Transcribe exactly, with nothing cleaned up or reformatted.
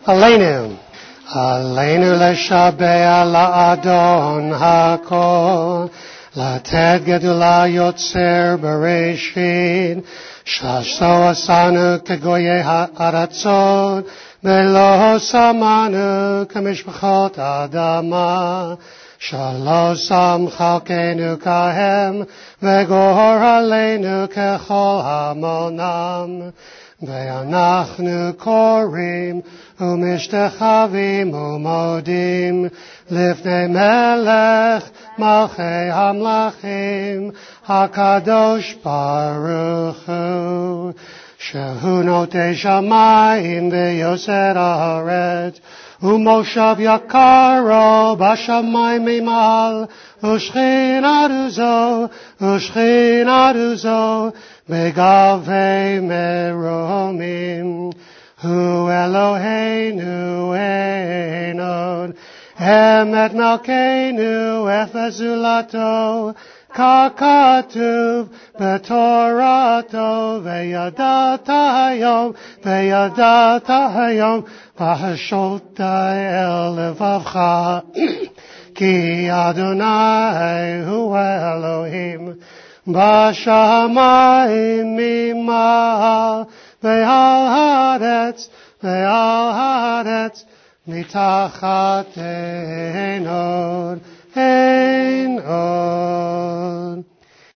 עלינו, עלינו לשבח לאדון הכל, לתת גדולה יוצר בראשית, שעשו עשנו כגויי הארצות, ולא שמנו כמשפחות האדמה, שלא שם חלקנו כהם, וגור עלינו ככל המונם. ואנחנו קוראים ומשתחווים ומודים לפני מלך מלכי המלכים הקדוש ברוך הוא, שהוא נוטה שמיים ויוסר הארץ, ומושב יקרו בשמיים ממעל, ושכינת זו, ושכינת זו, בגבי מרומים. הוא אלוהינו אין עוד, אמת מלכנו אפס זולתו, ככתוב בתורתו, וידעת היום, וידעת היום, והשבת אל לבבך, כי אדוני הוא אלוהים, בשמיים ממעל, ועל הארץ, ועל הארץ, מתחת אין עוד.